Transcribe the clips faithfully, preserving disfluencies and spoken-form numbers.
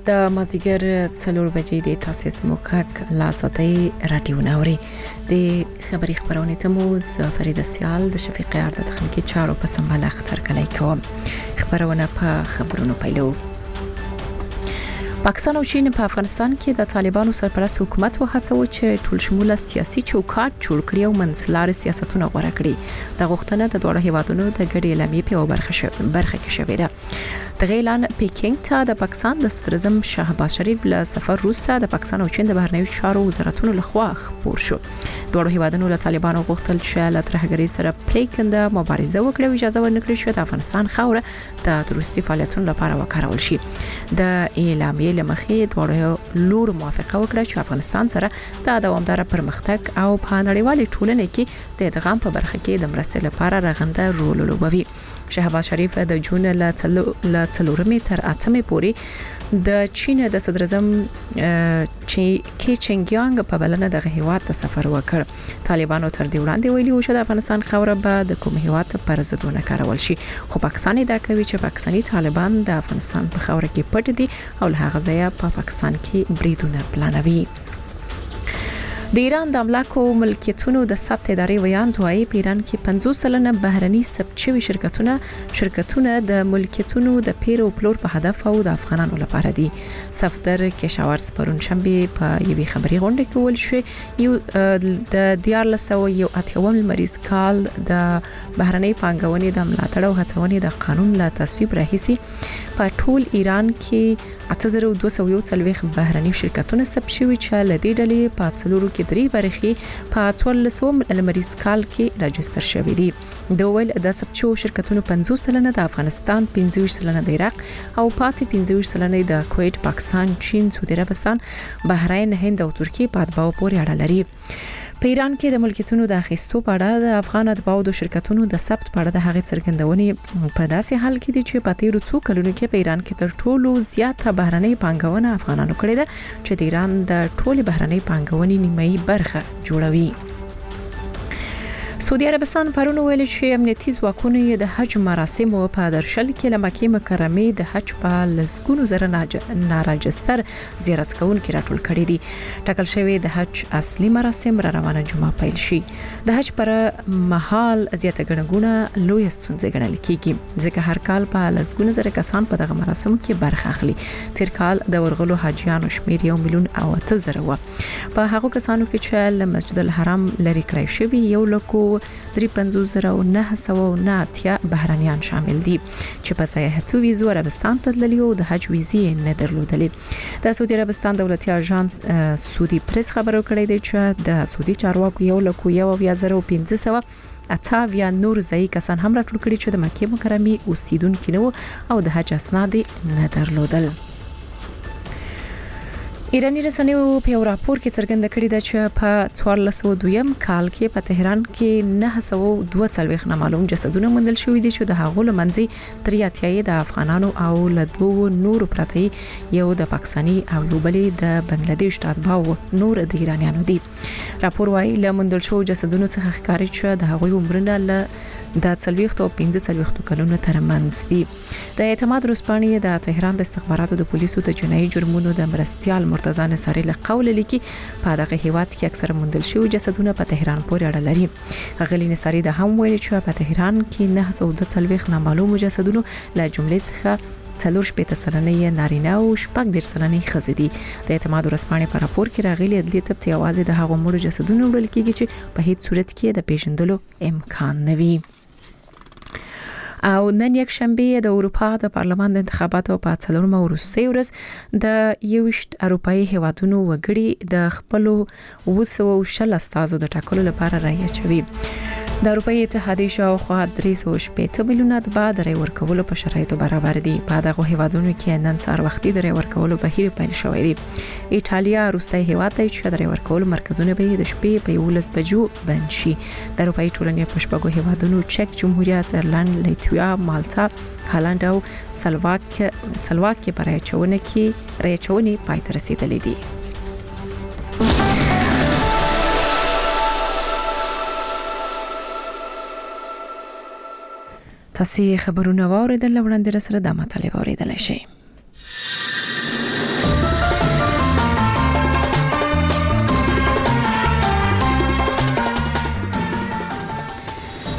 د مازیګر څلور بجې د تاسو سموکک لاساتي رادیو نوري د خبري خبرونه ته مو فرید سیال د شفیق ارد تخنیکی چارو په سمبال اختر کلی کوم خبرونه په خبرونو پیلو. پاکستان او چین په افغانستان کې د طالبانو سرپرست حکومت وهڅو چې ټول شموله سیاسي چوکاټ جوړ کړي او منځلار سیاستونه غوړه کړي. د غوښتنه د دوه هیوادونو د ګډې اعلامیې په برخه شوه برخه کې شوې ده. د اعلان پیکینګ ته د پاکستان د صدر اعظم شهباز شریف له سفر وروسته د پاکستان او چین د بهرنیو چارو وزارتونو لخوا خبر شو. دوه هیوادونو له طالبانو غوښتل چې له ترهګرۍ سره پریکنده مبارزه وکړي او اجازه ورنکړي چې د افغانستان خاوره د تروریستي فعالیتونو لپاره وکارول شي. د اعلامیې لمخې دوه لور موافقه وکړه چې افغانستان سره د دوامدار پرمختګ او په نړیوالې ټولنې کې د ادغام په برخه کې د مرستې لپاره رغنده رول لوبوي. شهباز شریف د جون له څلورمې تر اتمې پورې د چین د صدر اعظم چې کی چنګیانګ په بلنه د هیواد ته سفر وکړ. طالبانو تر دې وړاندې ویلي و چې د افغانستان خاوره به د کوم هیواد پر ضد ونه کارول شي، خو پاکستان دا کوي چې پاکستاني طالبان د افغانستان په خاوره کې پټ دي او له هغه ځایه په پاکستان کې بریدونه پلانوي. د ایران د املاکو ملکیتونو د ثبت ادارې ویان دوی په ایران کې پنځوس سلنه بهرني ثبت شوي شرکتونه شرکتونه د ملکیتونو د پیر او پلور په هدف او د افغانانو لپاره دي. صفدر کشاورز پرون شنبه په یوې خبري غونډه کې ول شو یو د دیارلس او یو اتیاوم مریض کال د بهرني پانګونې د ملاتړ او هڅونې د قانون لا تصویب راهیسي په ټول ایران کې اته زره دوه سوه څلوېښت بهرني شرکتونه ثبت شوي چې لدې ډلې په څلورو کې درې برخې په څوارلسم مریض کال کې راجستر شوي دي. د ویل د ثبت شوو شرکتونو پنځوس سلنه د افغانستان، پنځه ویشت سلنه د عراق او پاتې پنځه ویشت سلنه د کویت، پاکستان، چین، سعودي عربستان، بحرین، هند او ترکیه په اتباعو پورې اړه لري. په ایران کې د ملکیتونو د اخیستو په اړه د افغان اتباعو د شرکتونو د ثبت په اړه د هغې څرګندونې په داسې حال کې دي چې په تیرو څو کلونو کې په ایران کې تر ټولو زیاته بهرنۍ پانګونه افغانانو کړې ده چې د ایران د ټولې بهرنۍ پانګونې نیمایي برخه جوړوي. سعودي عربستان پرون ویل چې امنیتي ځواکونه د حج مراسم په درشل کې له مکې مکرمه د حج په لسګونو زره ناراجستر زیارت کوونکي راټول کړي دي. ټاکل شوی د حج اصلي مراسم را روانه جمعه پیل شي. د حج پر مهال زیاته ګڼګونه لوی ستونزه ګڼل کیږي ځکه هر کال په لسګونو زره کسان په دغه مراسمو کې برخه اخلي. تیر کال د ورغلو حاجیانو شمیر یو میلیون او اته زره و. په هغه کسانو کې چې له مسجد الحرام لري کړی شوی یو لکو درې پنځوس زره او نه سوه او نه اتیا بهرنیان شامل دي چې په سیاحتي ویزو عربستان ته تللي او د حج ویزې نه درلودلې. د سعودي عربستان دولتي اژانس سعودي پریس خبرو کړی دی چې د سعودي چارواکو یو لکو یو اویا زره او پنځه سوه اته اویا نور ځایي کسان هم راټول کړي چې د مکې مکرمې اوسیدونکي نه او د حج اسناد نه درلودل. ایرانی رسنیو په یو راپور کې څرګنده کړې ده چې په څوارلس سوه دویم کال کې په تهران کې نه سوه دوه څلوېښت نامعلوم جسدونه موندل شوي دي چې د هغو له منځه درې اتیا د افغانانو او له دوه نورو پرته یو د پاکستاني او یو بل د بنگلاديش د اتباعو نور د ایرانیانو دي. راپور وايي له موندل شوو جسدونو څخه ښکاري چې د هغوی عمرونه له د څلوېښت او پنځه څلوېښت کلونو ترمنځ دي. د اعتماد ورځپاڼې د تهران د استخباراتو د پولیسو د جنایي جرمونو د مرستیال مرتضی نصاری له قول لیکي په دغه هیواد کې اکثره موندل شوي جسدونه په تهران پورې اړه لري. غلی نصاری د هم ویلي چې په تهران کې نه سوه دوه څلوېښت نامعلوم جسدونو له جملې څخه څلور شپېته سلنه نارینه او شپږ دېرش سلنه ښځې دي. د اعتماد ورځپاڼې په راپور کې راغلي عدلي تبت یوازې د هغو مړو جسدونو وړل کېږي چې په هیڅ صورت کې د پیژندلو امکان نه وي. او نن یک شنبه د اروپا د پارلمان د انتخاباتو په څلورمه وروستۍ ورځ د یوشت اروپאי هیوادونو وګړي د خپل اوه سوه شل استازو د ټاکلو لپاره رایه چوي. د اروپאי اتحادیې شاوخوا درې سوه شپېته میلیونه اتباع د رای ورکولو په شرایطو برابر دي. په دغه هیوادونو کې نن سهار وختي د رای ورکولو بهیر پیل شوی دی. ایټالیا وروستی هیواد دی چې د رای ورکولو مرکزونه به د شپې په یولس بجو بند شي. د اروپאי ټولنې په شپږو هیوادونو چک جمهوریت، ایرلند، لیتویا، مالتا، هالند او سلواک سلواکیه په رای چونه کې رای چونې پای ته رسیدلې دي. تاسو خبرونه واوریدل، وړاندې سره د مطلب اوریدل شي.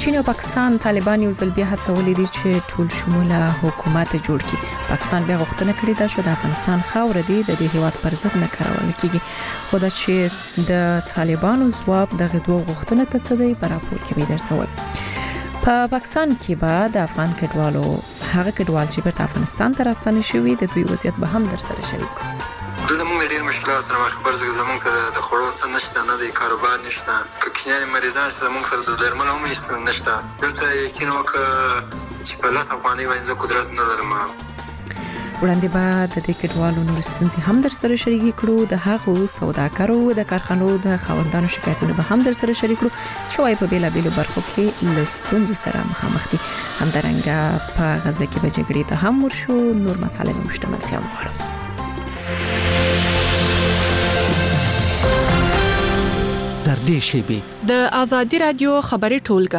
چین او پاکستان طالبان یو ځل بیا هڅولې دي چې ټول شموله حکومت جوړ کړي. پاکستان بیا غوښتنه کړې ده چې د افغانستان خاور دی د دې هیواد پر ضد نه کارول کیږي. خو دا چې د طالبانو ځواب دغه دوه غوښتنې ته څه دی په راپور کې به درته وایم. په پاکستان کې به د افغان کډوالو هغه کډوال چې په افغانستان ته راستنه شوي د دوی وضعیت به هم در سره شریک کړو. دلته موږ ډېر مشکلات سره مخ پرځو زموږ سره د خوړو څه نشته نه د کاروبار نشته ککینه مریضان زموږ سره د درمل هم هیڅ نشته دلته یقین وکړه چې په لاس افغاني باندې قدرت نه لرم. وړاندې بعد د دې کډوالو نور ستونزې هم در سره شریک کړو. د هغو سوداګرو د کارخانو د خاوندانو شکایتونه به هم در سره شریک کړو چې په بیلا بیلو برخو کې له ستونزو سره مخامخ دي. همدارنګه په غزه کې به جګړې ته هم ورشو. نور مطالب مشتملتیا غواړو. در دې شیبه د ازادي رادیو خبري ټولګه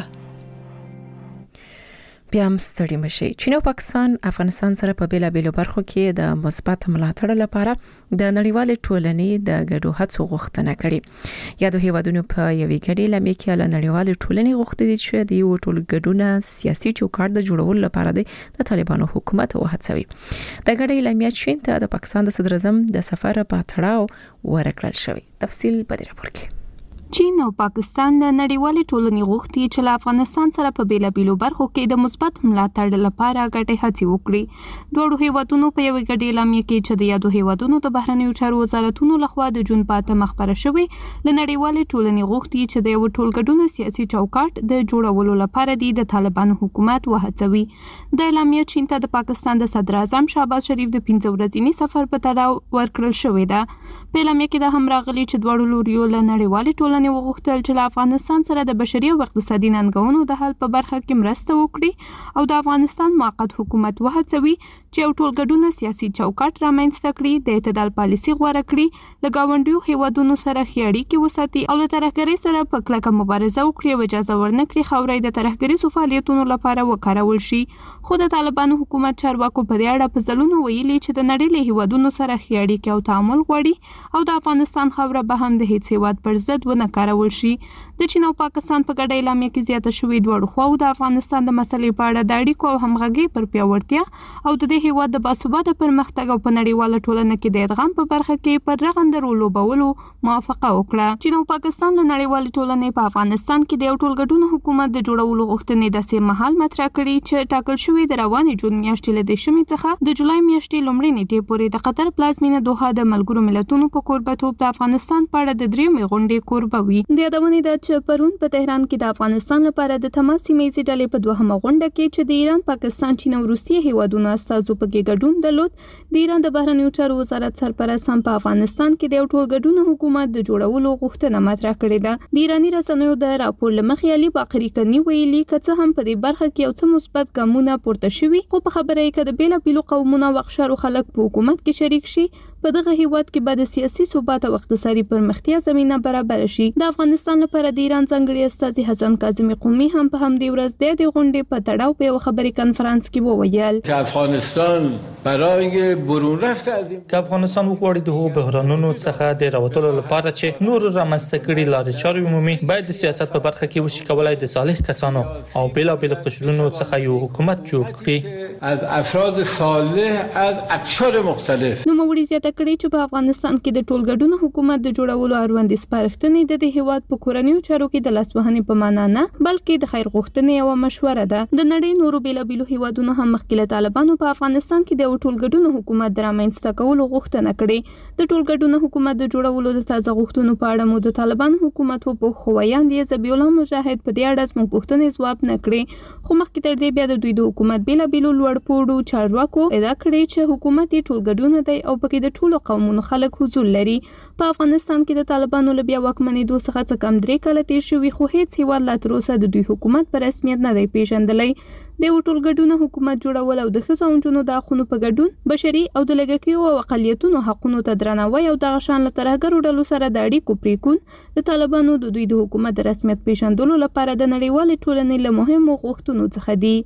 بیا هم ستړي مشي. چین او پاکستان افغانستان سره په بیلا بیلو برخو کې د مثبت ملاتړ لپاره د نړیوال ټولنې د ګډو هڅو غوښتنه کړې. یادو هیوادونو په یوې ګډې لمې کې له نړیوال ټولنې غوښتي دي چې د یو ټول ګډونه سیاسي چوکاټ د جوړولو لپاره د طالبانو حکومت وهڅوي. د ګډې لمې چین ته د پاکستان د صدر اعظم د سفر په تړاو ورکړل شوی. تفصیل په دې راپور کې. چین او پاکستان د نړیوالې ټولنې غوښتي چې له افغانستان سره په بیلا بیلو برخو کې د مثبت ملاتړ لپاره ګډې هڅې وکړي. دوه هیوادونو په یوې ګډې اعلامیه کې چې د یادو هیوادونو د بهرنیو چارو وزارتونو لخوا د جون په اتمه خبره شوې له نړیوالې ټولنې غوښتي چې د یو ټولګډونه سیاسي چوکاټ د جوړولو لپاره د طالبانو حکومت وهڅوي. د اعلامیه چین ته د پاکستان د صدر اعظم شهباز شریف د پنځه ورځني سفر په تړاو ورکړل شوې ده. په اعلامیه کې د هم راغلي چې دوه لوريو له نړیوالې ټولنې وغوښتل چې له افغانستان سره د بشري او اقتصادي ننګونو د حل په برخه کې مرسته وکړي او د افغانستان موقت حکومت وهڅوي چې یو ټولګډونه سیاسي چوکاټ رامنځته کړي، د اعتدال پالیسي غوره کړي، له ګاونډیو هیوادونو سره ښې اړیکې وساتي او له ترهګرۍ سره په کلکه مبارزه وکړي او اجازه ورنکړي خاورې د ترهګریزو فعالیتونو لپاره وکارول شي. خو د طالبانو حکومت چارواکو په دې اړه په ځلونو ویلي چې د نړۍ له هیوادونو سره ښې اړیکې او تعامل غواړي او د افغانستان خاوره به هم د هیڅ هیواد پر ضد ونه کارول شي. د چین او پاکستان په ګډه اعلامیه کې زیاته شوې دواړو خواو د افغانستان د مسلې په اړه د اړیکو او همغږۍ پر پیاوړتیا او د دې هیواد د باثباته پرمختګ او په نړیواله ټولنه کې د ادغام په برخه کې پر رغنده رول لوبولو موافقه وکړه. چین او پاکستان له نړیوالې ټولنې په افغانستان کې د یو ټولګډون حکومت د جوړولو غوښتنې داسې مهال مطرح کړي چې ټاکل شوې د روانې جون میاشتې له دېرشمې څخه د جولای میاشتې لومړۍ نیټې پورې د قطر پلازمینه دوحه د ملګرو ملتونو په کوربه‌توب د افغانستان په اړه د دریمې غونډې کوربه وي. د یادونې ده چې پرون په تهران کې د افغانستان لپاره د تماس سیمې ډلې په دوهمه غونډه کې چې د ایران، پاکستان، چین او روسیې هیوادونو استازو پکې ګډون درلود، د ایران د بهرنیو چارو وزارت سرپرست هم په افغانستان کې د یو ټولګډون حکومت د جوړولو غوښتنه مطرح کړې ده. د ایراني رسنیو د راپور له مخې علي باقری کني ویلي که څه هم په دې برخه کې یو څه مثبت ګامونه پورته شوي، خو په خبره یې کې د بیلابیلو قومونو او اقشارو خلک په حکومت کې شریک شي، په دغه هیواد کې به د سیاسي ثبات او اقتصادي پرمختیا زمينه برابر شي. د افغانستان لپاره د ایران ځانګړي استازي حسن کاظمی قومي هم په همدې ورځ د غونډې په تړاو په یو خبري کانفرنس کې وویل چې افغانستان برای برون رفت از این که افغانستان وغواړي د هغو بحرانونو څخه د راوتلو لپاره چې نور رامنځته کړي لارې چارې عمومي باید د سیاست په برخه کې وشي کولای د صالح کسانو او بیلابیل قشرونو څخه یو حکومت جوړ کړي از افراد صالح از اقشار مختلف. نو موري زیاته کړي چې په افغانستان کې د ټولګډون حکومت د جوړولو اړوند سپارښتنې د دې هیواد په کورنیو چارو کې د لاسوهنې په معنا نه بلکې د خیر غوښتنې او مشوره ده. د نړۍ نورو بیلابیلو هیوادونو هم مخکې طالبانو په افغانستان کې د ټولګډون حکومت د رامنځته کولو غوښتنه کړې. د ټولګډون حکومت د جوړولو د تازه غوښتنو په اړه مو د طالبانو حکومت په خویاندې زبی الله مجاهد په دې اړه زموږ پوښتنې ځواب نه کړې، خو مخکې تر دې بیا د دوی د حکومت بیلابیلو لوړ پوړو چارواکو ادعا کړې چې حکومت یې ټولګډون دی او پکې د ټولو قومونو خلک حضور لري. په افغانستان کې د طالبانو له بیا واکمنېدو څخه څه کم درې کاله تیر شوي، خو هیڅ هیواد لا تر اوسه د دوی حکومت په رسمیت نه دی پیژندلی. د یو ټولګډونه حکومت جوړول او د ښځو او نجونو د حقونو په ګډون، بشري او د لږکیو او اقلیتونو حقونو ته درناوی او دغه شان له ترهګرو ډلو سره د اړیکو پریکون د طالبانو د دوی د حکومت د رسمیت پیژندلو لپاره د نړیوالې ټولنې له مهمو غوښتنو څخه دي.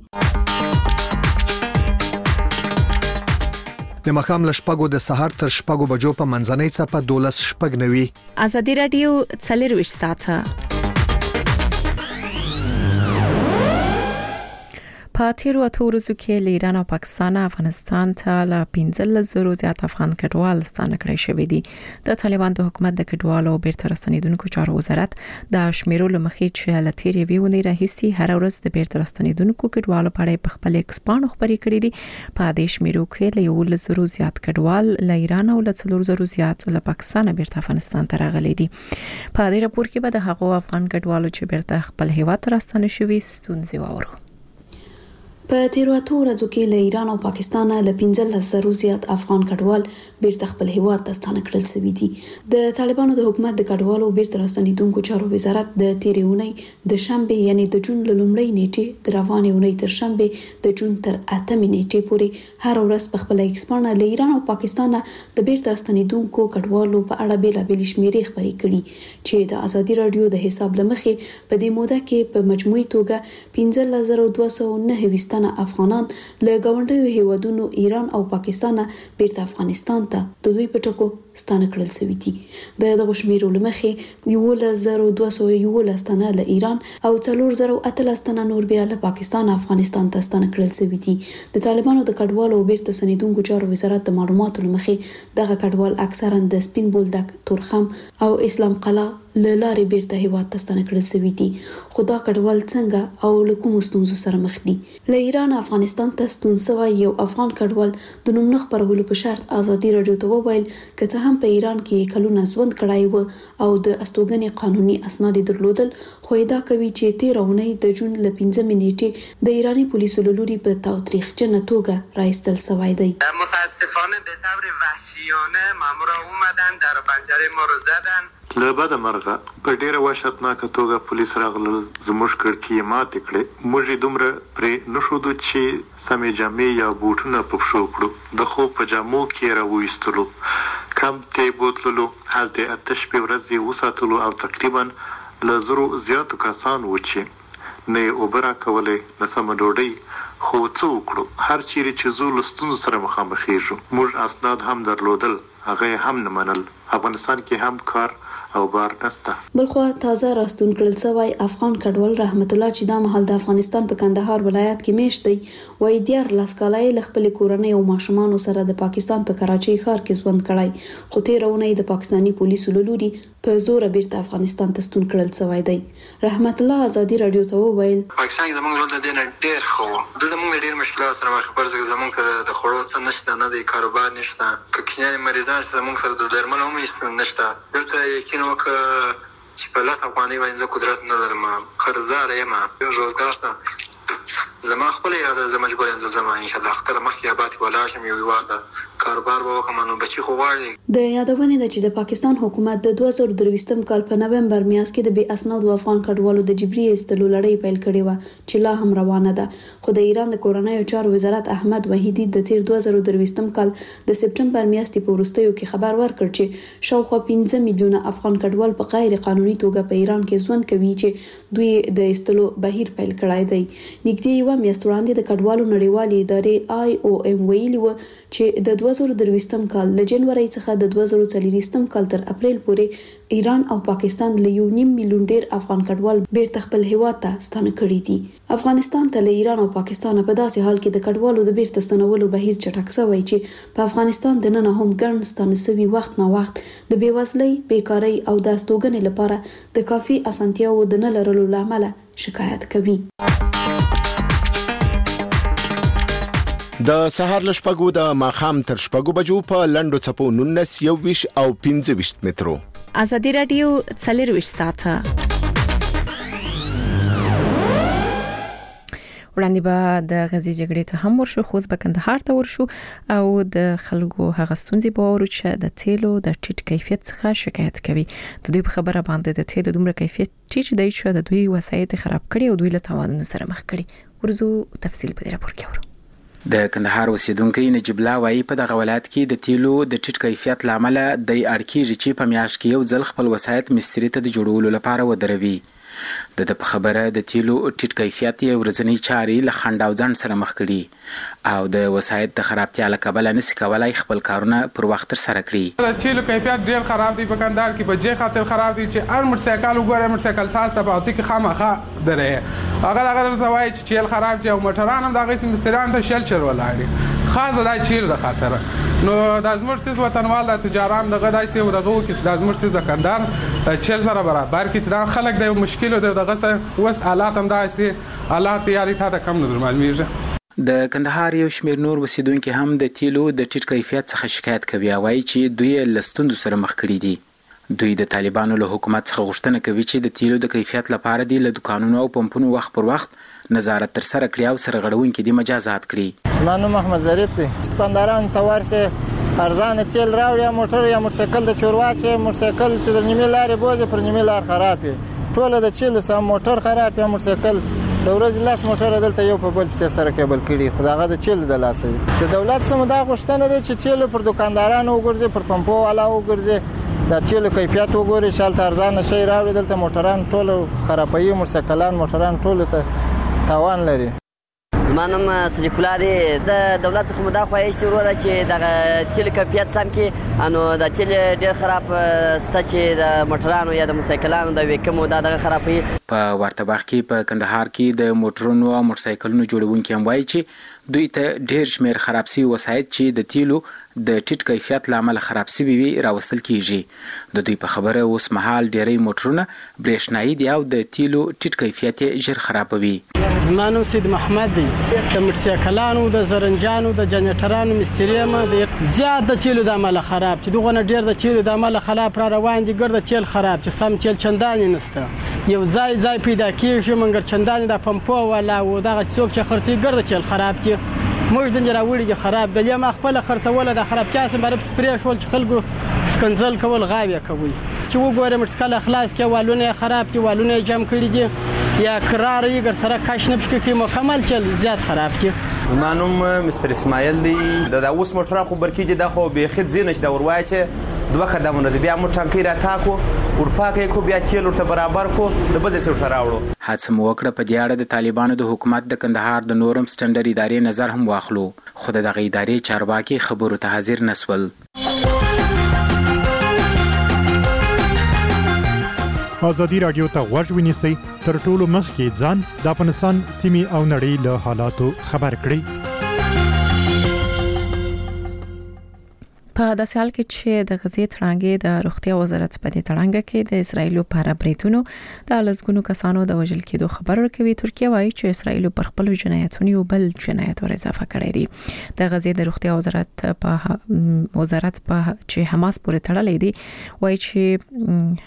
د مخام لشپګو د سحر تر شپګو بجو په منځنۍ څپه دولس شپګ نوي. ازادي رادیو څلور وشت ساعته په تیرو اتو ورځو کې له ایران او پاکستان افغانستان ته له پنځه زره زیات افغان کډوال ستانه کړی شوی دي. د طالبان د حکومت د کډوالو بیرته راستنیدونکو چارو وزارت د شمیرو لمخې چې له تیرې ویونې راهیسي هر ورځ د بیرته راستنیدونکو کډوالو په اړه په خپل ایکسپان خبري کړې دي. په دې شمیرو کې له یو لزرو زیات کډوال له ایران او له څلور زرو زیات له پاکستان بیرته افغانستان ته راغلي دي. په دې راپور کې به د هغو افغان کډوالو چې بیرته خپل هیواد ته راستنه شوي ستونزې واورو. په تیرو اتو ورځو کې له ایران او پاکستان له پنځلس زره زیات افغان کډوال بیرته خپل هیواد ته ستانه کړل شوي دي. د طالبانو د حکومت د کډوالو بیرته راستنیدونکو چارو وزارت د تیرې اونۍ د شنبه یعنی د جون له لومړۍ نیټې د روانې اونۍ تر شنبه د جون تر اتمې نیټې پورې هر ورځ په خپل ایکسپان له ایران او پاکستان د بیرته راستنیدونکو کډوالو په اړه بیلابېل شمیرې خبرې کړي چې د ازادي رادیو د حساب لمخې په دې موده کې په مجموعي توګه پنځلس زره دوه سوه نهه افغانان له ګاونډیو هیوادونو ایران او پاکستان بیرته افغانستان ته د دوی په ټکو ستانه کړل شوي دي. د دغه شمیرو لمخې یولس زره دوه سوه یولس تنه له ایران او څلور زره اتلس تنه نور بیا له پاکستان افغانستان ته ستانه کړل شوي دي. د طالبانو د کډوالو بیرته ستنیدونکو چارو وزارت د معلوماتو لمخې دغه کډوال اکثرا د سپین بولدک، تورخم او اسلام قلعه له لارې بیرته هیواد ته ستانه کړل شوي دي. خو دا کډوال څنګه او له کومو ستونزو سره مخ دي؟ له ایران افغانستان ته ستون شوی یو افغان کډوال د نوم نه خپرولو په شرط ازادي رادیو ته وویل که څه هم په ایران کې کلونه ژوند کړی و او د استوګنې قانوني اسناد درلودل، خو ادعا کوي چې تیره اونۍ د جون له پنځمې نیټې د ایراني پولیسو له لوري په تاوتریخجنه توګه رایستل شوی دی. متاسفانه به طور وحشیانه مامورا اومدن در پنجره ما رو زدن. له بده مرغه په ډیره وحشتناکه توګه پولیس راغلل، زموږ کړکۍ ماتې کړې. موږ یې دومره پرې نه ښودو چې سمې جامې یا بوټونه په پښو کړو. د خوب په جامو کې راویستلو، کمپ ته بوتللو، هلته اته شپې ورځې وساتلو او تقریبا له زرو زیاتو کسان و چې نه یې اوبه راکولې نه سمه ډوډۍ. خو څه وکړو؟ هر چیرې چې زو له ستونزو سره مخامخېږو. موږ اسناد هم درلودل، هغه هم نه منل. افغانستان کې هم کار او بار نسته. بلخوا تازه راستون کړل شوی افغان کډوال رحمت الله چې دا مهال د افغانستان په کندهار ولایت کې میشت دی، وایي دیارلس کاله یې له خپلې کورنۍ او ماشومانو سره د پاکستان په کراچۍ ښار کې ژوند کړی، خو تېره اونۍ د پاکستاني پولیسو له لوري په زوره بیرته افغانستان ته ستون کړل شوی دی. رحمت الله ازادي رادیو ته وویل پاکستان کې زموږ ژوند د دې نه ډېر ښه و. دلته موږ ډېر مشکلات سره مخ پر ځکه زموږ سره د خوړو څه نشته، نه د کاروبار نشته، که کینیاني مریضان چې زموږ سره د درملو هم هېڅ نشته. دلته یقین وکړه چې په لس افغانۍ باندې زه قدرت نه لرم، قرضدار یم، روزګار شته. زما خپل اراده زه مجبور یم زه ځم انشاءالله خپله مخکې اباد ولاړ شم، یو هېواد ته کاروبار به وکړم، نو بچي خو غواړي. د یادونې ده چې د پاکستان حکومت د دوه زره درویشتم کال په نومبر میاشت کې د بې اسنادو افغان کډوالو د جبري ایستلو لړۍ پیل کړې وه چې لا هم روانه ده. خو د ایران د کورنیو چارو وزارت احمد وحیدي د تیر دوه زره درویشتم کال د سپټمبر میاشتې په وروستیو کې خبر ورکړ چې شاوخوا پنځه میلیونه افغان کډوال په غیر قانوني توګه په ایران کې ژوند کوي چې دوی د ایستلو بهیر پیل کړی دی. نږدې یوه میاشت وړاندې د کډوالو نړیوالې ادارې آی او ایم ویلي و چې د دوه زره درویشتم کال له جنورۍ څخه د دوه زره څلوېښتم کال تر اپریل پورې ایران او پاکستان له یو نیم میلیون ډیر افغان کډوال بیرته خپل هیواد ته ستانه کړي دي. افغانستان ته له ایران او پاکستان په داسې حال کې د کډوالو د بیرته ستنولو بهیر چټک شوی چې په افغانستان د ننه هم ګڼ ستانه شوي وخت نا وخت د بېوزلۍ، بیکارۍ او د استوګنې لپاره د کافي اسانتیاوو د نه لرلو له امله شکایت کوي. د سهار له شپږو د ماښام تر شپږو بجو په لنډو څپو نولس، یوویشت او پنځه ویشت مترو. ازادي رادیو څلرویشت ساعته وړاندې به د غزې جګړې ته هم ورشو، خو به کندهار ته ورشو او د خلکو هغه ستونزې به ورو چې د تیلو د ټیټ کیفیت څخه شکایت کوي. د دوی په خبره باندې د تیلو دومره کیفیت ټیټ دی چې د دوی وسایط خراب کړي او دوی له تاوانونو سره مخ کړي. ورزو تفصیل په دې راپور کې ورو. د کندهار اوسیدونکو نجیب الله وایي په دغه ولایت کې د تیلو د ټیټ کیفیت لامل د اړکیږي چې په میاشت کې یو ځل خپل وسایط مستری ته د جوړولو لپاره ودروي. د د په خبره د تیلو ټیټ کیفیت یو ورځنی چاري له خنډ او ځنډ سره مخ کړي او د وسایط د خرابتیا له کبله نشي کولای خپل کارونه پر وخت تر سره کړي. د تیلو کیفیت ډیر خراب دی په کندهار کې، په جې خاطر خراب دی چې هر موټرسایکل وګوره موټرسایکل ساز ته په اوتی کې خامخا درې هغه هغه ته وایي چې چیل خراب چې او موټران هم دغه مستریان ته شل شل ولاړي خاصه دا چیل د خاطر نو د زموږ تیز وطنوال د تجاران دغه داسې او دغه کې د زموږ تیز د کندهار چیل سره برابر کې چې دا خلک د مشکل او دغه سره وس حالات هم داسې حالات یاري ته کم نه معلومیږي. د کندهار یو شمېر نور اوسیدونکو هم د تیلو د ټیټ کیفیت څخه شکایت کوي او وایي چې دوی له ستونزو سره مخ کړي دي. دوی د طالبانو له حکومت څخه غوښتنه کوي چې د تیلو د کیفیت لپاره دی له دکانونو او پمپونو وخت پر وخت نظارت تر سره کړي او سرغړونکو دي مجازات کړي. مانو محمد ظریف دی دکانداران توارسه ارزان تیل راوړي موټر یا موټرسایکل د چورواچه موټرسایکل چې د نیمه لارې بوزي پر نیمه لار خرابې ټول د چیل سم موټر خراب یا موټرسایکل د ورځې لاس موټر دلته یو په بل په سره کېبل کړي خداغه د چیل د لاسه د دولت سم دا غوښتنه ده چې چیل پر دکاندارانو وګرځي پر پمپو والا وګرځي د چیل کیفیت وګوري شال ارزان شي راوړي دلته موټران ټول خرابې موټرسایکلان موټران ټول ته تاوان لري. زمانم صدیق الله دی د دولت څخه مدا خوایشت وروره چې د تیل کیفیت سم کې انو د تیل ډیر خراب ست چې د موټرانو یا د موټرسایکلانو د وکمو د دغه خرابې په ورته وخت کې په کندهار کې د موټرونو او موټرسایکلونو جوړونکي هم وایي چې دوی ته ډیر شمیر خراب سي وسایط چې د تیلو د ټیټ کیفیت لامل خراب سي وي راوستل کیږي. د دوی په خبره اوس مهال ډیری موټرونه برېښنايي دي او د تیلو ټیټ کیفیت ژر خرابوي. زمانو سید محمد دی د موټرسایکلانو د زرنجانو د جنریټرانو مستریمه د زیات د تیلو د عمل خراب چې دغه ډیر د تیلو د عمل خراب را روان دي ګرد تیل خراب چې سم تیل چندانې نشته یو ځای ځای پیدا کیږي منګر چندانې د پمپو ولا و دغه څوک چې خرڅي ګرد تیل خراب کی موږ د جراوړي چې خراب د یم خپل خرڅول د خراب کاس برب سپری شول چې خلکو کنزل کول غاوی کوي چې وګورم مسکل اخلاص کې والونه خراب دي والونه جام کړی دي یا قرار یې ګر سره کاش نه پښکې کې مکمل چل زیات خراب دي. زمانوم مستر اسماعیل دی د اوس موټر خو برکې د خو به خد زینش د وروای چې دوه قدمونه بیا مو ټانکی را تاکو ورپاکې کو بیا چیل ورته برابر کو د بده سر راوړو. حادثه مو وکړه په دې اړه د طالبانو د حکومت د کندهار د نورم سټنډر ادارې نظر هم واخلو خو د دغه ادارې چارواکي خبرو ته حاضر نسول. ازادي رادیو ته غوږ ونیسئ تر ټولو مخکې ځان د افغانستان سیمې او نړۍ له حالاتو خبر کړئ. په داسې حال کې چې د غزې تړانګې د روغتیا وزارت په دې تړانګه کې د اسرایلو پر بریټونو د لزګونو کسانو د وژل کېدو خبر ورکوي. ترکیه وایي چې اسرایلو پر خپل جنایتونو یو بل جنایت ور اضافه کړی دی. د غزې د روغتیا وزارت په وزارت په چې حماس پورې تړلې دی وایي چې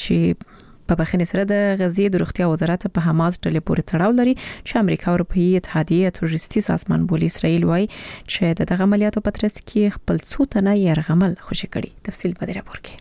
چې په بخښنې سره د غزې د روغتیا وزارت په حماس ډلې پورې تړاو لري چې امریکا او اروپאי اتحادیه تروریستي سازمان بولي. اسرائیل وایي چې د دغه عملیاتو په ترڅ کې خپل څو تنه يرغمل خوشي کړي. تفصیل په دې راپور کې.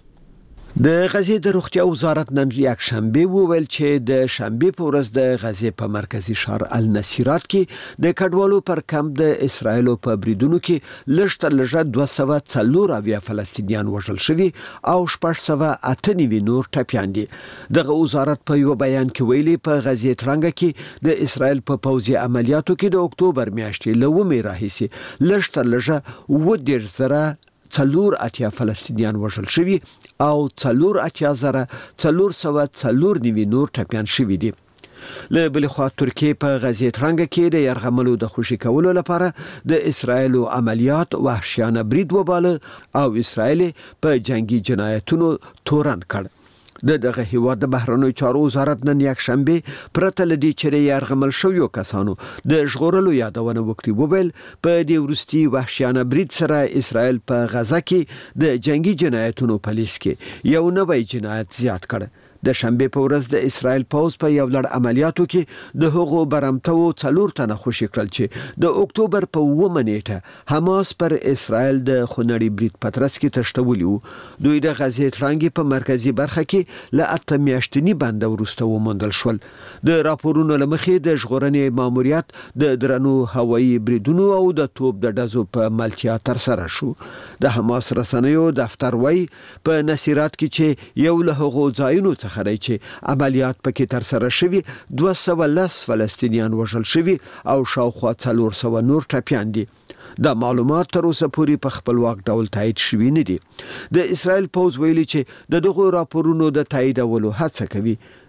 د غزې د روغتیا وزارت نن یک شنبه وویل چې د شنبه په ورځ د غزې په مرکزی ښار النصيرات کې د کډوالو پر کمپ د اسرایل په بریدونو کې لږ تر لږه دوه سوه څلور اویا فلسطینیان وژل شوي او شپږ سوه اته نوي نور ټپیان دي. دغه وزارت په یو بیان کې ویلي په غزې ترنګ کې د اسرایل په پوځي عملیاتو کې د اکتوبر میاشتې له ومې راهیسې لږ تر لږه اووه دېرش زره څلور اتیا فلسطینیان وژل شوي او څلور اتیا زره څلور سوه څلور نوي نور ټپیان شوي دي. له بل خوا ترکیه په غزې ترنګ کې د يرغملو د خوشي کولو لپاره د اسرایل عملیات وحشیانه برید وباله او اسرایل په جنگي جنایتونو تورن کړ. د دغه هیواد د بهرنیو چارو وزارت نن یک شنبه پرته لدی چې يرغمل شویو کسانو د ژغورلو یادونه وکړي. وبل په دې ورستي وحشیانه برید سره اسرایل په غزه کې د جنگي جنایتونو پولیس کې یو نوې جنایت زیات کړ. د شنبه په ورځ د اسرایل پوز په یو لړ عملیاتو کې د هغو برمتو څلور تنه خوشي کړل چې د اکتوبر په اوومه نیټه حماس پر اسرایل د خونړي برید پترس کې تشتولي وو. دوی د غزې ترنګ په مرکزی برخه کې له اته میاشتنی بند ورسته ومندل شول. د راپورونو لمخې د ژغورنې ماموریت د درنو هوایي بریدونو او د توپ د ډزو په ملتیا تر سره شو. د حماس رسنیو دفتر وای په نصيرات کې چې یو له هغو ځایونو خبري چې عملیات پکې تر سره شوي دوه سوه لس فلسطینیان وژل شوي او شاوخوا څلور سوه نور ټپیان دي. دا معلومات تر اوسه پورې په خپلواک ډول تایید شوي نه دي. د اسرایل پوز ویلي چې د دغه راپورونو د تاییدولو هڅه کوي.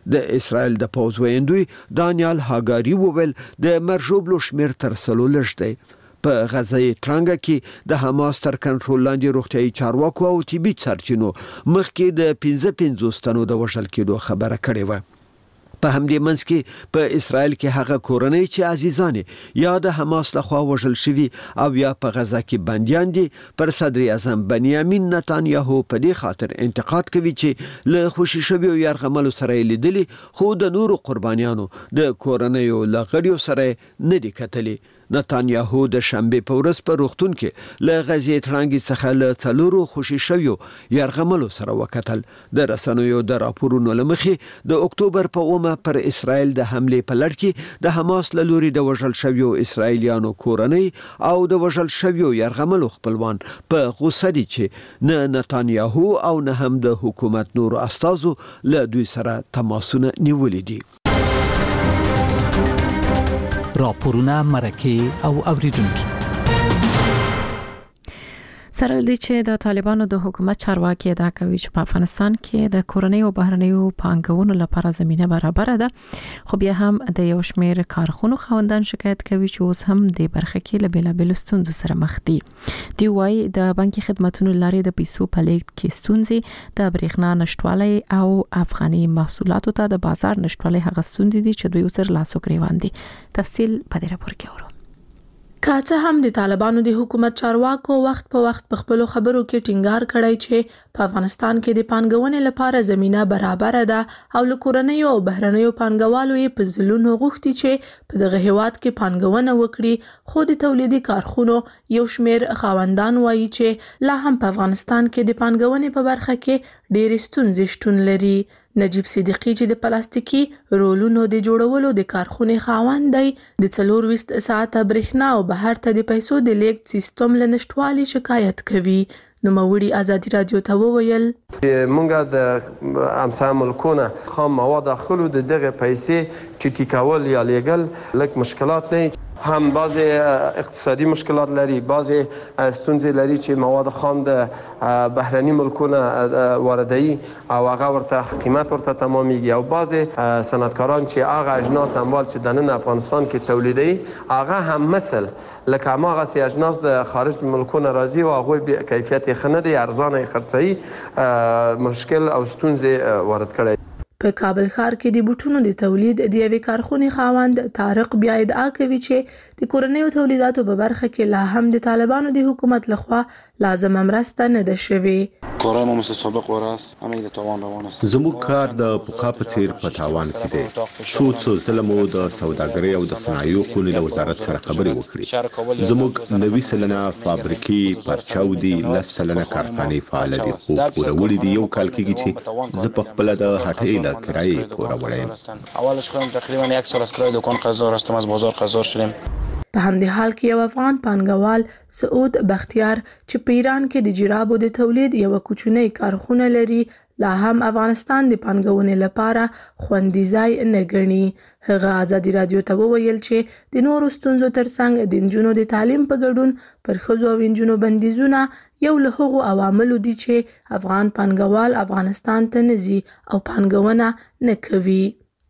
د اسرائیل د پوز ویندوی دانیال هاګاری وویل د مرجوبلو شمیر تر سلو لږ دی. په غزه ترانګه کې د حماس تر کنټرول لاندې روغتيایي چارواکو او طبي سرچینو مخکې د پنځه پنځوس تنو د وژل کېدو خبره کړې و. په همدې منځ کې په اسرائیل کې هغه کورنۍ چې عزیزان یا د حماس لخوا وژل شوي او یا په غزه کې بنديان دي پر صدر اعظم بنیامین نتانیاهو په دې خاطر انتقاد کوي چې له خوشي شویو یرغملو سره لیدلي خو د نورو قربانیانو د کورنۍ لغړیو سره نه دي کتلي. نتانیاهو د شنبه په ورځ په روغتون کې له غزې ترانګي څخه له څلورو خوشي شویو یرغملو سره وکتل. د رسنیو د راپورونو لمخې د اکتوبر په اومه پر اسرائیل د حمله په لړ کې د حماس له لوري د وژل شویو اسرائیلیانو کورنۍ او د وژل شویو یرغملو خپلوان په غوسه دي چې نه نتانیاهو او نه هم د حکومت نور استازو له دوی سره تماسونه نیولې دي. راپورونه مرکه او اوریدونکو سره لدی چې د طالبانو د حکومت چارواکي ادعا کوي چې په افغانستان کې د کورنۍ او بهرنیو پانګونو لپاره زمينه برابر ده، خو بیا هم د یو شمېر کارخونو خاوندان شکایت کوي چې اوس هم د برخه کې له بیلابل ستونزو سره مخ دي. دی وايي د بانکي خدماتو لارې د پیسو په لیږد کې ستونزې، د برېښنا نشټوالي او افغاني محصولاتو ته د بازار نشټوالي هغه ستونزې دي چې دوی سره لاس وګریوان دي. تفصیل په دې راپور کې اورو. کاڅه هم د طالبانو د حکومت چارواکو وخت په وخت په خپل خبرو کې ټینګار کړی چې په افغانستان کې د پانګونې لپاره زمينه برابر ده او له کورنۍ او بهرنیو پانګوالو یې په ځلونو غوښتي چې په دغه هیواد کې پانګونه وکړي، خو د تولیدي کارخونو یو شمېر خاوندان وایي چې لا هم په افغانستان کې د پانګونې په برخه کې ډېرې ستونزې شتون لري. نجیب صدیقی چې د پلاستیکي رولونو د جوړولو د کارخونې خاوند دی، د څلور ویشت ساعته برېښنا او بهر ته د پیسو د لیږد سیستم له نشټوالي شکایت کوي. نو موړي ازادي رادیو ته وویل مونږ د امثال ملکونه خام مواد خلو د دغه پیسې چې ټیکاول یا لیګل لک مشکلات نه هم بعضی اقتصادي مشکلات لري، بعضی ستونزې لري چې مواد خام د بهرني ملکونه واردوي او هغه ورته قیمت ورته تمامېږي، او بعضی صنعتکاران چې هغه اجناس اموال چې د نن افغانستان کې تولیدوي هغه هم مثل لکه هغه سي اجناس د خارج ملکونه راځي او هغه کیفیت خنه دي ارزانه خرڅي مشکل او ستونزې وارد کړي. په کابل ښار کې د بوټونو د تولید د یوې کارخونې خاوند طارق بیا ادعا کوي چې د کورنیو تولیداتو په برخه کې لا هم د طالبانو د حکومت لخوا لازم مرسته نه ده شوې. کارای ما مثل سابق واره است، همه د توان روان است. زموږ کار د پخوا په څیر په تاوان کې دی. څو څو ځله مو د سوداګرۍ او د صنایعو خونې له وزارت سره خبرې وکړې. زموږ نوي سلنه فابریکې پرچاو دي، لس سلنه کارخانې فعال دي، خو پوروړي دي یو کال کېږي چې زه په خپله د هټۍ کرایه پورا وړایم. اولش خودم تقریبا یک سال از کرایه دکان قرضدار هستم، از بازار قرضدار شدیم. په همدې حال کې یو افغان پانګوال سعود بختیار چې په ایران کې د جرابو د تولید یو کوچنی کارخونه لري، لا هم افغانستان د پانګونې لپاره خوندي ځای نه ګڼي. هغه ازادي رادیو ته وویل چې د نورو ستونزو ترڅنګ د نجونو د تعلیم په ګډون پر ښځو او نجونو بندیزونه یو له هغو عواملو دي چې افغان پانګوال افغانستان ته نه ځي او پانګونه نه کوي.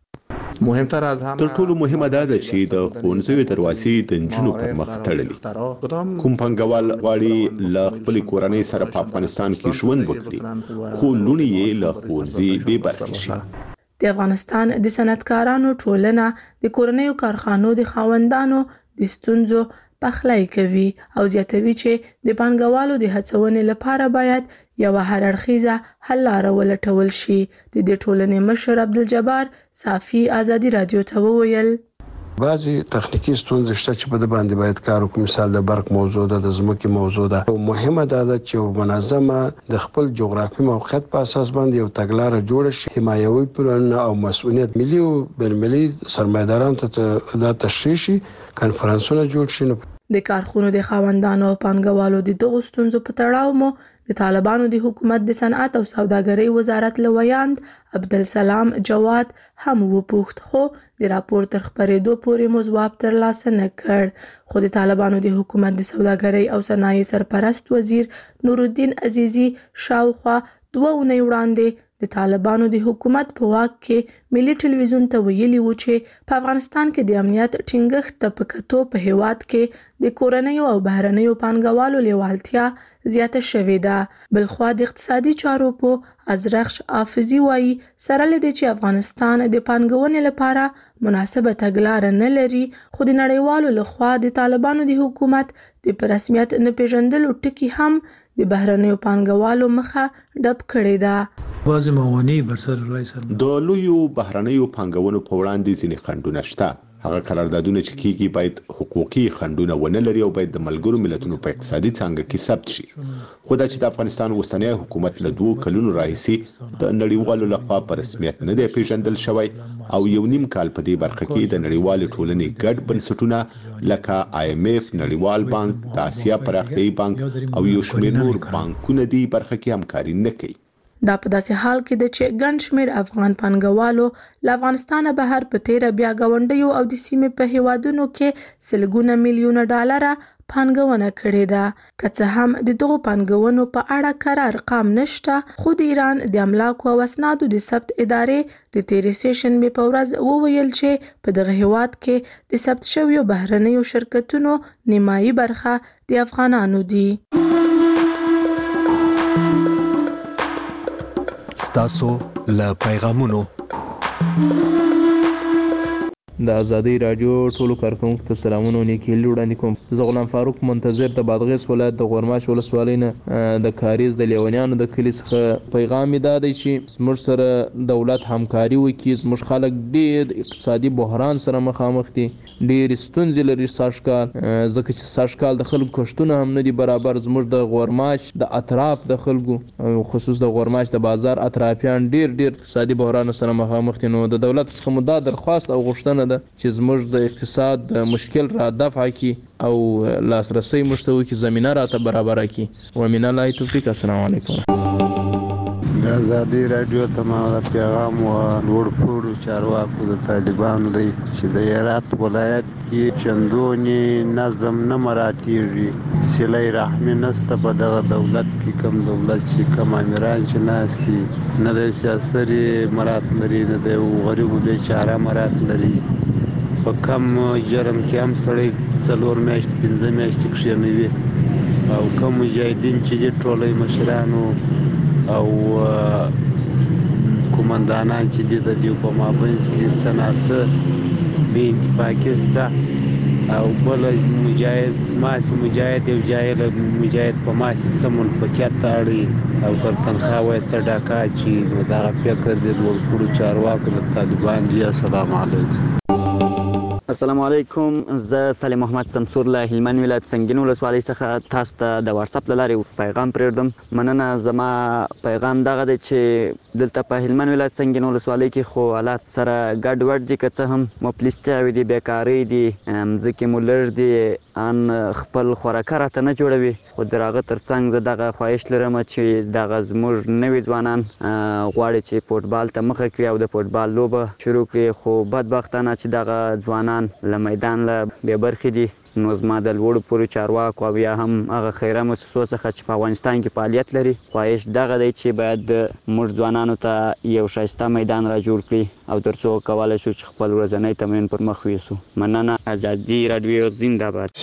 مهمتر از همه تر ټولو مهمه دا ده چې د ښوونځیو دروازې د نجونو پر مخ تړلي. کوم پانګوال غواړي له خپلې کورنۍ سره په افغانستان کې ژوند وکړي، خو لوڼې یې له ښوونځي بې برخې شي. د افغانستان د صنعتکارانو ټولنه د کورنیو کارخانو د خاوندانو د ستونزو پخلی کوي او زیاتوي چې د پانګوالو د هڅونې لپاره باید یو هر اړخیزه حل لاره ولټول شي. د دې ټولنې مشر عبدالجبار صافي ازادي رادیو ته وویل بعضی تخنیکی ستونزې شته چې په دې باندې باید کار وکړو. مثال د برق موضوع ده، د ځمکې موضوع ده. او مهمه دا ده چې منظمه د خپل جغرافي موقعیت په اساس باندې یو تګلارې جوړ شي، حمایوي پلانونه او مسؤلیت ملي او بین‌المللي سرمایه‌دارانو ته دا تشریح شي، کنفرانسونه جوړ شي. د کارخونو د خاوندانو او پانګوالو د دغو ستونزو په تړاو مو د طالبانو د حکومت د صنعت او سوداګرۍ وزارت لویاند عبدالسلام جواد هم وپوښت، خو د راپور تر خپرېدو پورې مو ځواب ترلاسه نه کړ. خو د طالبانو د حکومت د سوداګرۍ او صنایع سرپرست وزیر نور الدین عزیزي شاوخوا دوه اونۍ وړاندې د طالبانو د حکومت په واک کې ملي ټلویزیون ته ویلي و چې په افغانستان کې د امنیت ټینګښت ته په کتو په هیواد کې د کورنیو او بهرنیو پانګوالو لیوالتیا زیاته شوې ده. بلخوا د اقتصادي چارو په ازرخش حافظي وایي سره له دې چې افغانستان د پانګونې لپاره مناسبه تګلاره نه لري، خو د نړیوالو لخوا د طالبانو د حکومت د په رسمیت نه پیژندلو ټکي هم د بهرنیو پانګوالو مخه ډب کړې ده. بعضې موانع برسر رای سره د لویو بهرنیو پانګونو په وړاندې ځینې خنډونه شته. هغه قراردادونه چې کیږي باید حقوقي خنډونه ونه لري او باید د ملګرو ملتونو په اقتصادي څانګه کې ثبت شي. خو دا چې د افغانستان اوسنی حکومت له دوه کلونو راهیسي د نړیوالو لخوا په رسمیت نه دی پیژندل شوی او یو نیم کال په دې برخه کې د نړیوال ټولنې ګډ بنسټونه لکه آی ایم ایف، نړیوال بانک، د آسیا پراختیایي بانک او یو شمېر نور بانکونه دې برخه کې همکاري نه کوي. دا په داسې حال کې ده چې ګڼ شمېر افغان پانګوالو له افغانستانه بهر په تیره بیا ګاونډیو او د سیمې په هیوادونو کې سلګونه میلیونه ډالره پانګونه کړې ده. که څه هم د دغو پانګونو په اړه کره ارقام نشته، خو د ایران د املاکو او اسنادو د ثبت ادارې د تیرې سیشنبې په ورځ وویل چې په دغه هیواد کې د ثبت شویو بهرنیو شرکتونو نیمایي برخه د افغانانو دي. ستاسو له پیغامونو د ازادي رادیو ټولو کارکونکو ته سلامونه او نیکي وړاندې کوم. زه غلام فاروق منتظر د بادغیس ولایت د غورماش ولسوالۍ نه د کاریز د لیونیانو د کلي څخه پیغام دا دی چې زموږ سره دولت همکاري وکړي. زموږ خلک ډېر اقتصادي بحران سره مخامخ دي، ډېرې ستونزې لري سږکال، ځکه چې سږکال د خلکو کښتونه هم نه دي برابر. زموږ د غورماش د اطراف د خلکو خصوص د غورماش د بازار اطرافیان ډېر ډېر اقتصادي بحران سره مخامخ دي. نو د دولت څخه مو دا درخواست او غوښتنه ده چې زموږ د اقتصاد د مشکل را دفع کی او لاسرسي مشتوي کی زمينه راته برابر کی. ومن الله توفیق. السلام علیکم. د ازادي رادیو تمام پیغام او ورپور چارواکو د طالبانو دی چې د هرات ولایت کې چندونی نظم نه مراتیږي، صله رحم نسته په دغه دولت کې. کم دولت چې کم امیران چې ناشتي نه د سیاسري مرات لري، نه د غریبو بیچاره مرات لري. په کم جرم کې هم سړی څلور میاشتې پنځه میاشتې کښېنوي او کم مجاهدین چې دي ټولې مشرانو او قومندانان چې دي د دې په مابینځ کې څه نه څه بې اتفاقي شته او بل مجاهد ماسې مجاهد یو جاهل مجاهد په ماسې څه منفقیت ته اړوي او که تنخوا وایي څه ډاکه اچي. نو دغه فکر د لوړپوړو چارواکو د طالبان دي. السلام علیکم. السلام علیکم. زه سلیم محمد سمسور له هلمند ولایت سنگین ولسوالۍ څخه تاسو ته د واتس اپ له لارې پیغام پرېږدم. مننه. زما پیغام دغه دی چې دلته په هلمند ولایت سنگین ولسوالۍ کې خو حالات سره ګډ وډ دي، که څه هم مفلسیتاوې دي، بیکارۍ دي، مځکې مو لږ دي، ان خپل خوراکه راته نه جوړوي. خو د هغه تر څنګ زه دغه خواهش لرم چې دغه زموږ نوي ځوانان غواړي چې فوټبال ته مخه کړي او د فوټبال لوبه شروع کړي، خو بدبختانه چې دغه ځوانان له میدان له بې برخې دي. نو زما د لوړو پورې چارواکو او یا هم هغه خیره مؤسسو څخه چې په افغانستان کې فعالیت لري خواهش دغه دی چې باید موږ ځوانانو ته یو ښایسته میدان را جوړ کړي او تر څو کولی شو چې خپل ورځنی تمرین پر مخ یوسو. مننه. ازادي راډیو زنده باد.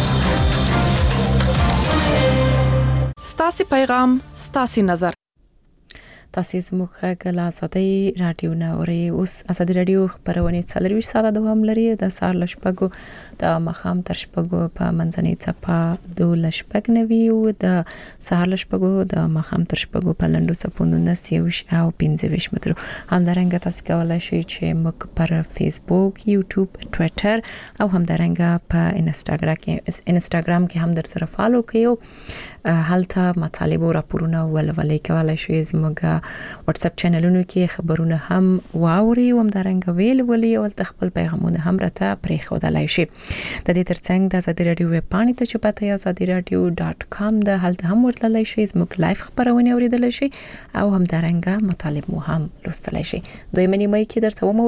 ستاسې پیغام ستاسې نظر. تاسو زموږ غږ له ازادي راډیو نه اورئ. اوس ازادي راډیو خبرونه څلرویشت ساعته دوام لري. د سهار له شپږو د ماښام تر شپږو په منځنۍ څپه دولس شپږ نوي او د سهار له شپږو د ماښام تر شپږو په لنډو څپو نولس یوویشت او پنځه ویشت مترو. همدارنګه تاسو کولی شئ چې موږ پر فیسبوک، یوټیوب، ټویټر او همدارنګه په انسټاګرام کې انسټاګرام کې هم در سره فالو کړئ. هلته مطالب او راپورونه ولولئ. کولی شئ زموږ واتس اپ چینلونو کې خبرونه هم واوري او همدارنګه ویل ولي او خپل پیغامونه هم راته پرېښودلای شي. د دې ترڅنګ د ازادي راډیو ویب پاڼې ته چې پته یې ازادي راډیو ډاټ کام ده، هلته هم ورتللی شئ، زموږ لایف خبرونه اوریدلی شئ او همدارنګه مطالب مو هم لوستلی شئ. دویمه نیمه کې درته